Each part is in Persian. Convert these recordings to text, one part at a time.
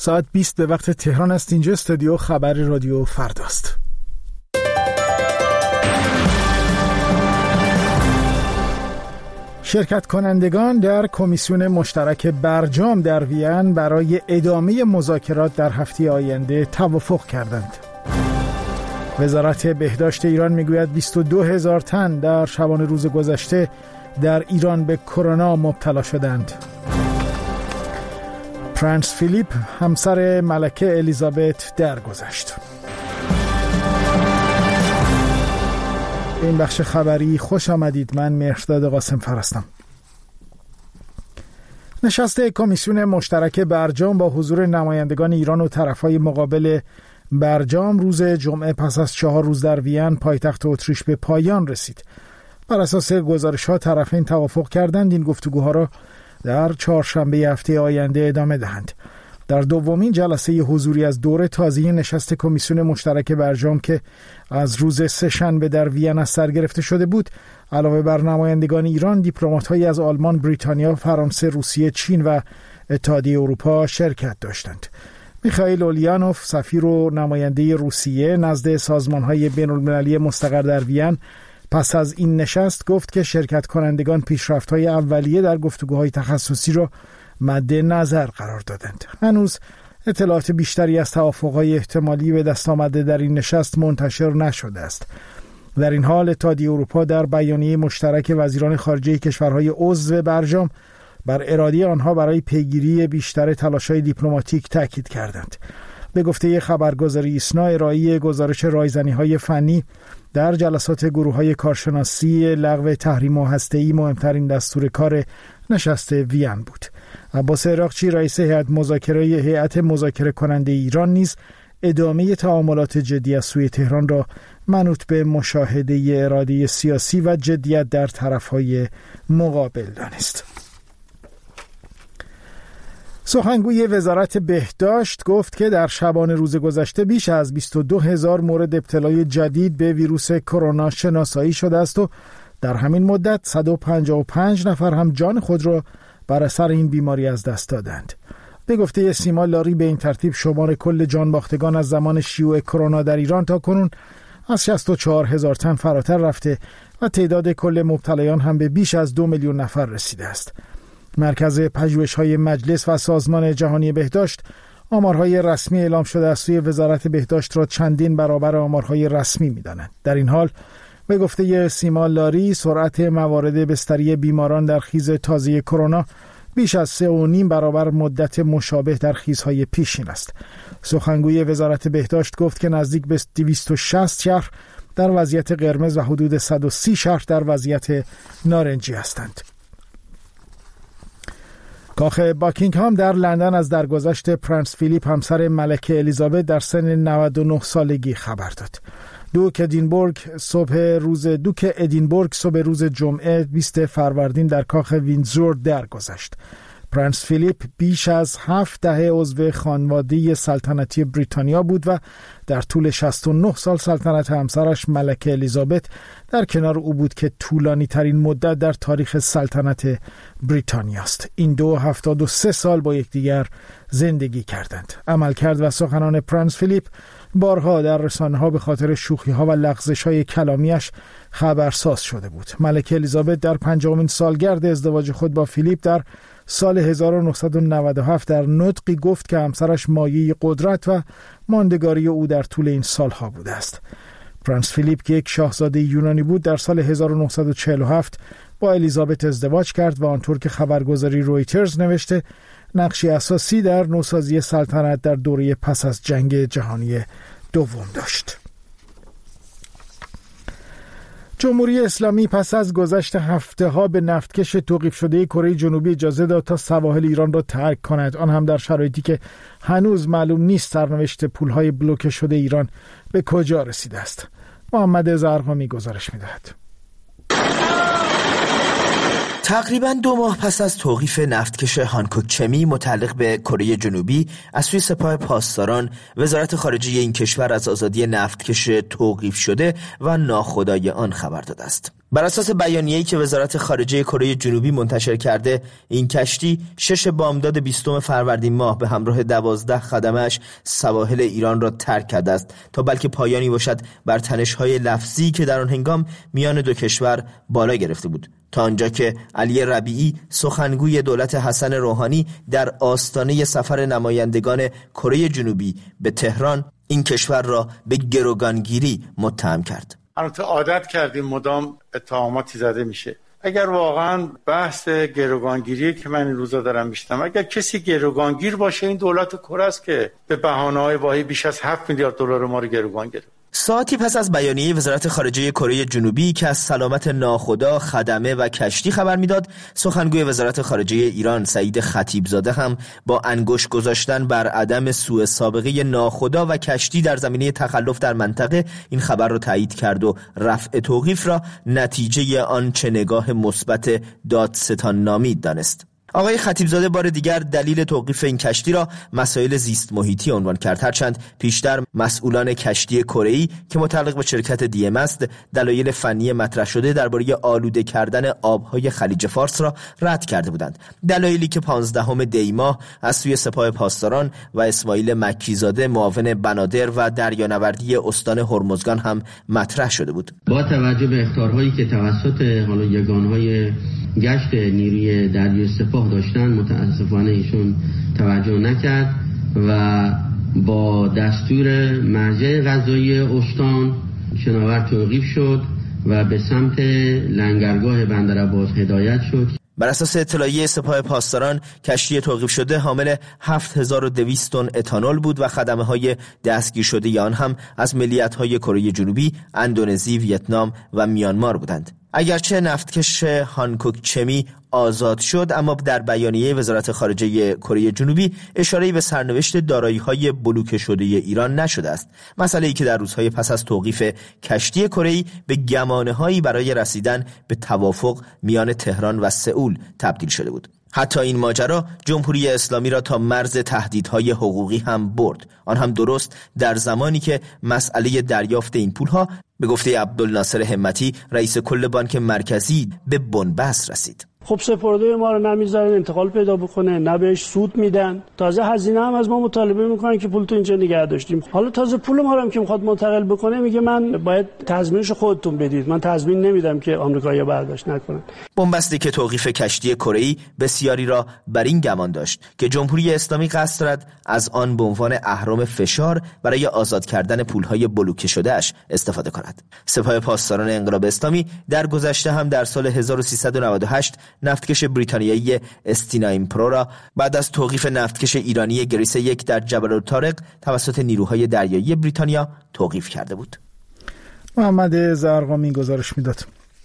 ساعت 20 به وقت تهران است. اینجا استودیو خبر رادیو فرداست. شرکت کنندگان در کمیسیون مشترک برجام در وین برای ادامه مذاکرات در هفته آینده توافق کردند. وزارت بهداشت ایران میگوید 22,000 تن در شبانه روز گذشته در ایران به کرونا مبتلا شدند. پرنس فیلیپ همسر ملکه الیزابت درگذشت. این بخش خبری خوش آمدید. من مهرداد قاسم هستم. نشست کمیسیون مشترک برجام با حضور نمایندگان ایران و طرفهای مقابل برجام روز جمعه پس از 4 روز در وین پایتخت اتریش به پایان رسید. بر اساس گزارش‌ها طرفین توافق کردند این گفتگوها را در چهارشنبه هفته آینده ادامه دهند. در دومین جلسه حضوری از دور تازه نشست کمیسیون مشترک برجام که از روز سه‌شنبه در وین از سر گرفته شده بود، علاوه بر نمایندگان ایران، دیپلمات‌هایی از آلمان، بریتانیا، فرانسه، روسیه، چین و اتحادیه اروپا شرکت داشتند. میخائیل اولیانوف، سفیر و نماینده روسیه نزد سازمان‌های بین‌المللی مستقر در وین، پس از این نشست گفت که شرکت کنندگان پیشرفت‌های اولیه در گفتگوهای تخصصی را مد نظر قرار دادند. هنوز اطلاعات بیشتری از توافق‌های احتمالی به دست آمده در این نشست منتشر نشده است. در این حال اتحادیه اروپا در بیانیه مشترک وزیران خارجه کشورهای عضو برجام بر اراده آنها برای پیگیری بیشتر تلاش‌های دیپلماتیک تاکید کردند. به گفته خبرگزاری ایسنا، ارائه گزارش رایزنی‌های فنی در جلسات گروه‌های کارشناسی لغو تحریم هسته‌ای مهمترین دستور کار نشست وین بود. عباس عراقچی، رئیس هیئت مذاکره کننده ایران، نیز ادامه تعاملات جدی از سوی تهران را منوط به مشاهده اراده سیاسی و جدیت در طرف‌های مقابل دانست. سخنگوی وزارت بهداشت گفت که در شبانه روز گذشته بیش از 22,000 مورد ابتلای جدید به ویروس کرونا شناسایی شده است و در همین مدت 155 نفر هم جان خود را بر اثر این بیماری از دست دادند. به گفته سیما لاری، به این ترتیب شمار کل جان باختگان از زمان شیوع کرونا در ایران تا کنون از 64,000 تن فراتر رفته و تعداد کل مبتلایان هم به بیش از 2 میلیون نفر رسیده است. مرکز پژوهش‌های مجلس و سازمان جهانی بهداشت آمارهای رسمی اعلام شده از سوی وزارت بهداشت را چندین برابر آمارهای رسمی می‌دانند. در این حال به گفته سیما لاری، سرعت موارد بستری بیماران در خیز تازه کرونا بیش از 3.5 برابر مدت مشابه در خیزهای پیشین است. سخنگوی وزارت بهداشت گفت که نزدیک به 260 شهر در وضعیت قرمز و حدود 130 شهر در وضعیت نارنجی هستند. کاخ باکینگهام در لندن از درگذشت پرنس فیلیپ همسر ملکه الیزابت در سن 99 سالگی خبر داد. دوک ادینبورگ صبح روز جمعه 20 فروردین در کاخ ویندزور درگذشت. پرنس فیلیپ بیش از 7 دهه عضو خانواده سلطنتی بریتانیا بود و در طول 69 سال سلطنت همسرش ملکه الیزابت در کنار او بود که طولانی ترین مدت در تاریخ سلطنت بریتانیا است. این دو 73 سال با یکدیگر زندگی کردند. عملکرد و سخنان پرنس فیلیپ بارها در رسانه‌ها به خاطر شوخی‌ها و لغزش‌های کلامیش خبرساز شده بود. ملکه الیزابت در 50مین سالگرد ازدواج خود با فیلیپ در سال 1997 در نطقی گفت که همسرش مایه قدرت و ماندگاری او در طول این سالها بوده است. پرنس فیلیپ که یک شاهزاده یونانی بود در سال 1947 با الیزابت ازدواج کرد و آنطور که خبرگزاری رویترز نوشته نقشی اساسی در نوسازی سلطنت در دوره پس از جنگ جهانی دوم داشت. جمهوری اسلامی پس از گذشت هفته‌ها به نفتکش توقیف شده کره جنوبی اجازه داد تا سواحل ایران را ترک کند، آن هم در شرایطی که هنوز معلوم نیست سرنوشت پول‌های بلوکه شده ایران به کجا رسیده است. محمد زرقامی گزارش می‌دهد. تقریباً 2 ماه پس از توقیف نفتکش هانکوک چمی متعلق به کره جنوبی از سوی سپاه پاسداران، وزارت خارجه این کشور از آزادی نفتکش توقیف شده و ناخودآگاه آن خبر داده است. بر اساس بیانیه‌ای که وزارت خارجه کره جنوبی منتشر کرده، این کشتی 6 بامداد 20 فروردین ماه به همراه 12 خدمه‌اش سواحل ایران را ترک کرده است تا بلکه پایانی باشد بر تنش‌های لفظی که در آن هنگام میان دو کشور بالا گرفته بود، تا آنجا که علی ربیعی سخنگوی دولت حسن روحانی در آستانه سفر نمایندگان کره جنوبی به تهران این کشور را به گروگانگیری متهم کرد. البته عادت کردیم مدام اتهاماتی زده میشه. اگر واقعا بحث گروگانگیری که من این روزا دارم میشنم، اگر کسی گروگانگیر باشه این دولت کره است که به بهانه‌های واهی بیش از 7 میلیارد دلار ما رو گروگان گرفت. ساعتی پس از بیانیه وزارت خارجه کره جنوبی که از سلامت ناخدا، خدمه و کشتی خبر میداد، سخنگوی وزارت خارجه ایران سعید خطیبزاده هم با انگشت گذاشتن بر عدم سوء سابقه ناخدا و کشتی در زمینه تخلف در منطقه این خبر را تایید کرد و رفع توقیف را نتیجه آن چه نگاه مثبت دادستان نامید دانست. آقای خطیبزاده بار دیگر دلیل توقیف این کشتی را مسائل زیست محیطی عنوان کرد، هرچند پیشتر مسئولان کشتی کره‌ای که متعلق به شرکت DM است دلایل فنی مطرح شده درباره آلوده کردن آبهای خلیج فارس را رد کرده بودند، دلایلی که 15 دی ماه از سوی سپاه پاسداران و اسماعیل مکیزاده معاون بنادر و دریانوردی استان هرمزگان هم مطرح شده بود. با توجه به اخطارهایی که توسط یگانهای گشت نیروی دریایی سپاه داشتن، متاسفانه ایشون توجه نکرد و با دستور مرجع قضایی استان شناور توقیف شد و به سمت لنگرگاه بندرعباس هدایت شد. بر اساس اطلاعیه سپاه پاسداران کشتی توقیف شده حامل 7200 تن اتانول بود و خدمه‌های دستگیر شده آن هم از ملیت‌های کره جنوبی، اندونزی، ویتنام و میانمار بودند. اگرچه نفتکش هانکوک چمی آزاد شد، اما در بیانیه وزارت خارجه کره جنوبی اشاره‌ای به سرنوشت دارایی‌های بلوکه شده ایران نشده است، مسئله‌ای که در روزهای پس از توقیف کشتی کره‌ای به گمانه‌هایی برای رسیدن به توافق میان تهران و سئول تبدیل شده بود. حتی این ماجرا جمهوری اسلامی را تا مرز تهدیدهای حقوقی هم برد، آن هم درست در زمانی که مسئله دریافت این پولها به گفته عبدالناصر همتی رئیس کل بانک مرکزی به بن‌بست رسید. خب سپرده ما رو نمیذارن انتقال پیدا بکنه، نه بهش سود میدن، تازه هزینه هم از ما مطالبه میکنن که پول تو اینجا نگه داشتیم. حالا تازه پول ما رو هم که میخواد منتقل بکنه میگه من باید تضمینش خودتون بدید، من تضمین نمیدم که آمریکایی‌ها برداشت نکنن. بن‌بستی که توقیف کشتی کره‌ای بسیاری را بر این گمان داشت که جمهوری اسلامی قصد دارد از آن به عنوان اهرم فشار برای آزاد کردن پولهای بلوکه شده‌اش استفاده کند. سپاه پاسداران انقلاب اسلامی در گذشته هم در سال 1398 نفتکش بریتانیایی استینایم پرو را بعد از توقیف نفتکش ایرانی گریس 1 در جبل الطارق توسط نیروهای دریایی بریتانیا توقیف کرده بود. محمد زرقامی گزارش میداد.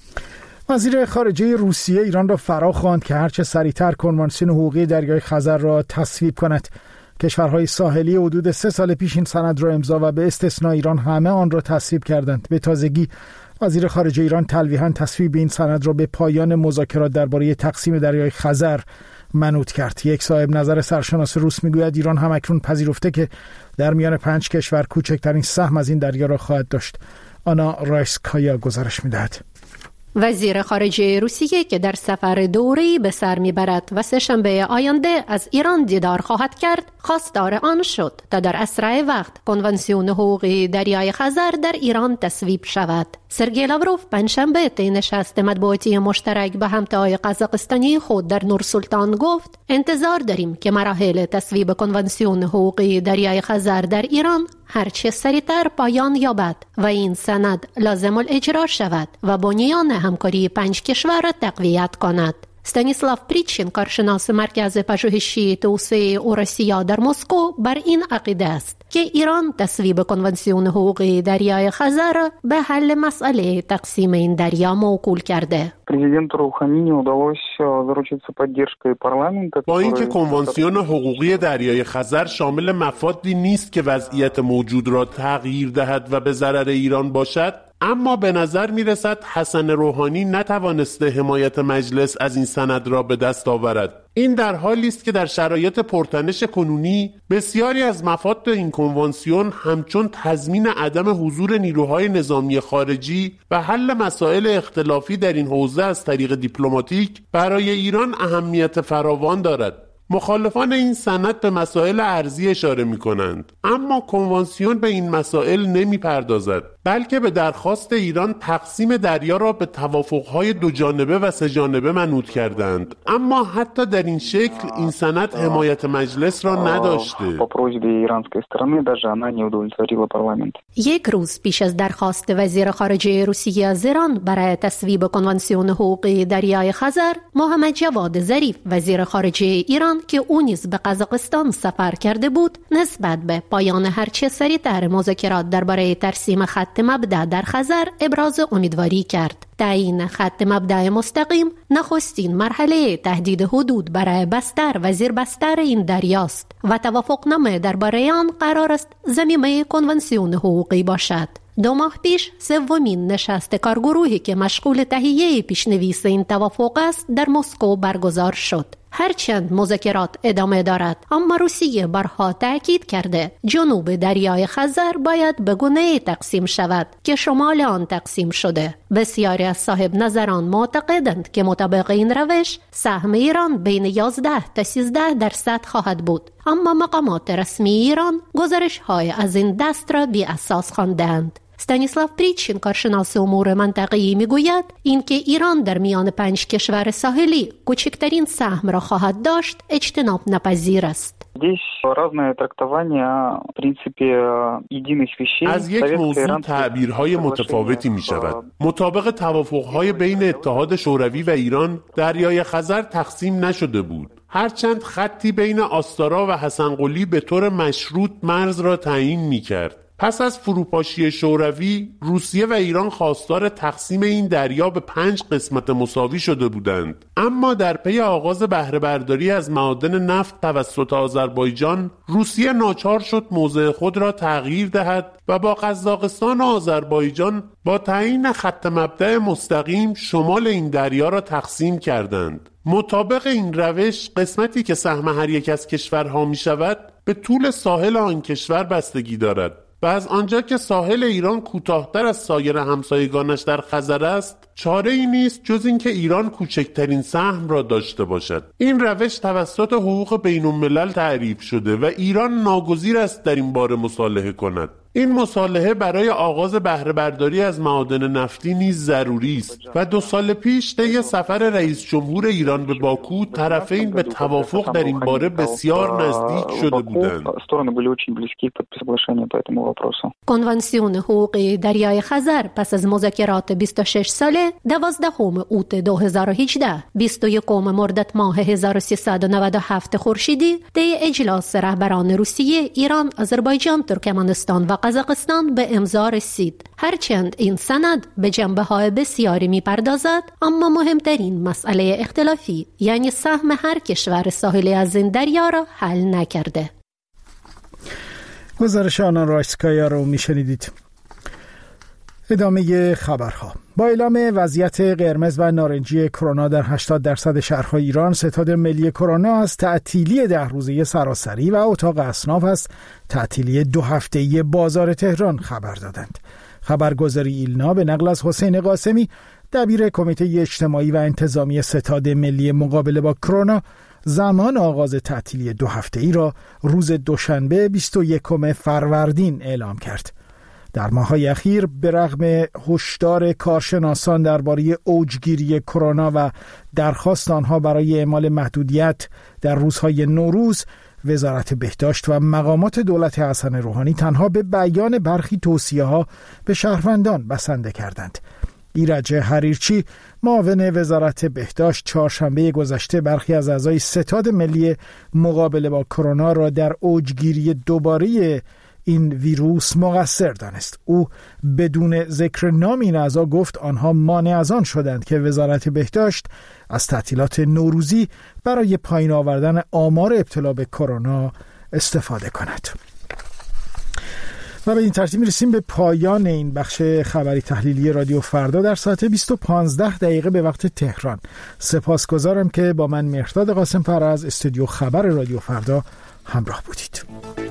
وزیر خارجه روسیه ایران را فراخواند که هرچه سریعتر کنوانسیون حقوقی دریای خزر را تصویب کند. کشورهای ساحلی حدود 3 سال پیش این سند را امضا و به استثناء ایران همه آن را تصویب کردند. به تازگی وزیر خارجه ایران تلویحاً تصویب این سند را به پایان مذاکرات درباره تقسیم دریای خزر منوط کرد. یک صاحب نظر سرشناس روس میگوید ایران هم اکنون پذیرفته که در میان 5 کشور کوچکترین سهم از این دریا را خواهد داشت. آنا رایسکایا گزارش میدهد. وزیر خارجه روسیه که در سفر دوره‌ای به سر میبرد و سه‌شنبه آینده از ایران دیدار خواهد کرد، خواستار آن شد تا در اسرع وقت کنوانسیون حقوقی دریای خزر در ایران تصویب شود. سرگئی لاوروف پنجشنبه طی نشست مطبوعاتی مشترک به همتای قزاقستانی خود در نورسلطان گفت انتظار داریم که مراحل تصویب کنوانسیون حقوقی دریای خزر در ایران هرچه سریعتر پایان یابد و این سند لازم الاجرا شود و بنیان همکاری 5 کشور را تقویت کند. استانیسلاو پریچین، کارشناس مرکز پژوهشی توسعه اوراسیا در مسکو، بر این عقیده است که ایران تصویب کنوانسیون حقوقی دریای خزر به حل مسئله تقسیم این دریا موکول کرده. با اینکه کنوانسیون حقوقی دریای خزر شامل مفادی نیست که وضعیت موجود را تغییر دهد و به ضرر ایران باشد، اما به نظر میرسد حسن روحانی نتوانسته حمایت مجلس از این سند را به دست آورد. این در حالی است که در شرایط پرتنش کنونی بسیاری از مفاد این کنوانسیون همچون تضمین عدم حضور نیروهای نظامی خارجی و حل مسائل اختلافی در این حوزه از طریق دیپلماتیک برای ایران اهمیت فراوان دارد. مخالفان این سند به مسائل ارضی اشاره می کنند، اما کنوانسیون به این مسائل نمی پردازد، بلکه به درخواست ایران تقسیم دریا را به توافقهای دو جانبه و سه جانبه منوط کردند. اما حتی در این شکل این سند حمایت مجلس را نداشته. یک روز پیش از درخواست وزیر خارجه روسیه از ایران برای تصویب کنوانسیون حقوقی دریای خزر، محمد جواد ظریف وزیر خارجه ایران که او نیز به قزاقستان سفر کرده بود، نسبت به پایان هرچه سریعتر مذاکرات درباره ترسیم خط مبدأ در خزر ابراز امیدواری کرد. تعیین خط مبدأ مستقیم نخستین مرحله تهدید حدود برای بستر و زیربستر این دریاست و توافقنامه درباره آن قرار است ضمیمه کنوانسیون حقوقی باشد. 2 ماه پیش سومین نشست کارگروهی که مشغول تهیه پیشنویس این توافق است در مسکو برگزار شد. هرچند مذاکرات ادامه دارد، اما روسیه بارها تاکید کرده جنوب دریای خزر باید به گونه‌ای تقسیم شود که شمال آن تقسیم شده. بسیاری از صاحب نظران معتقدند که مطابق این روش سهم ایران بین 11 تا 13% خواهد بود، اما مقامات رسمی ایران گزارش‌های از این دست را بی اساس خواندند. استانیسلاو پریچین کارشناس امور منطقه‌ای میگوید اینکه ایران در میان 5 کشور ساحلی کوچکترین سهم را خواهد داشت اجتناب ناپذیر است. از یک موضوع تعبیرهای متفاوتی می شود. مطابق توافقهای بین اتحاد شوروی و ایران، دریای خزر تقسیم نشده بود، هرچند خطی بین آستارا و حسن قلی به طور مشروط مرز را تعیین می کرد. پس از فروپاشی شوروی، روسیه و ایران خواستار تقسیم این دریا به 5 قسمت مساوی شده بودند، اما در پی آغاز بهره برداری از معادن نفت توسط آذربایجان، روسیه ناچار شد موضع خود را تغییر دهد و با قزاقستان و آذربایجان با تعیین خط مبدأ مستقیم شمال این دریا را تقسیم کردند. مطابق این روش، قسمتی که سهم هر یک از کشورها می شود به طول ساحل آن کشور بستگی دارد و از آنجا که ساحل ایران کوتاه‌تر از سایر همسایگانش در خزر است، چاره‌ای نیست جز اینکه ایران کوچکترین سهم را داشته باشد. این روش توسط حقوق بین‌الملل تعریف شده و ایران ناگزیر است در این باره مصالحه کند. این مصالحه برای آغاز بهره برداری از معادن نفتی نیز ضروری است و 2 سال پیش طی سفر رئیس جمهور ایران به باکو، طرفین به توافق در این باره بسیار نزدیک شده بودند. کنوانسیون حقوقی دریای خزر پس از مذاکرات 26 ساله 12 اوت 2018 21 مرداد ماه 1397 خورشیدی طی اجلاس رهبران روسیه، ایران، آذربایجان، ترکمنستان و قزاقستان به امضا رسید. هرچند این سند به جنبه‌های بسیاری می‌پردازد، اما مهمترین مسئله اختلافی یعنی سهم هر کشور ساحلی از این دریا را حل نکرده. گزارش آنا رایسکایا رو میشنیدید. ادامه خبرها. با اعلام وضعیت قرمز و نارنجی کرونا در 80% شهرهای ایران، ستاد ملی کرونا از تعطیلی 10 روزه سراسری و اتاق اصناف از تعطیلی 2 هفته‌ای بازار تهران خبر دادند. خبرگزاری ایلنا به نقل از حسین قاسمی، دبیر کمیته اجتماعی و انتظامی ستاد ملی مقابله با کرونا، زمان آغاز تعطیلی 2 هفته‌ای را روز دوشنبه 21 فروردین اعلام کرد. در ماه‌های اخیر به رغم هشدار کارشناسان درباره اوجگیری کرونا و درخواست آنها برای اعمال محدودیت در روزهای نوروز، وزارت بهداشت و مقامات دولت حسن روحانی تنها به بیان برخی توصیه‌ها به شهروندان بسنده کردند. ایرج حریرچی، معاون وزارت بهداشت، چهارشنبه گذشته برخی از اعضای ستاد ملی مقابله با کرونا را در اوجگیری دوباره این ویروس مقصر دانست. او بدون ذکر نام این اعضا گفت آنها مانع از آن شدند که وزارت بهداشت از تعطیلات نوروزی برای پایین آوردن آمار ابتلا به کرونا استفاده کند. و به این ترتیب میرسیم به پایان این بخش خبری تحلیلی رادیو فردا در ساعت 20:15 به وقت تهران. سپاسگزارم که با من مهرداد قاسم فر از استودیو خبر رادیو فردا همراه بودید.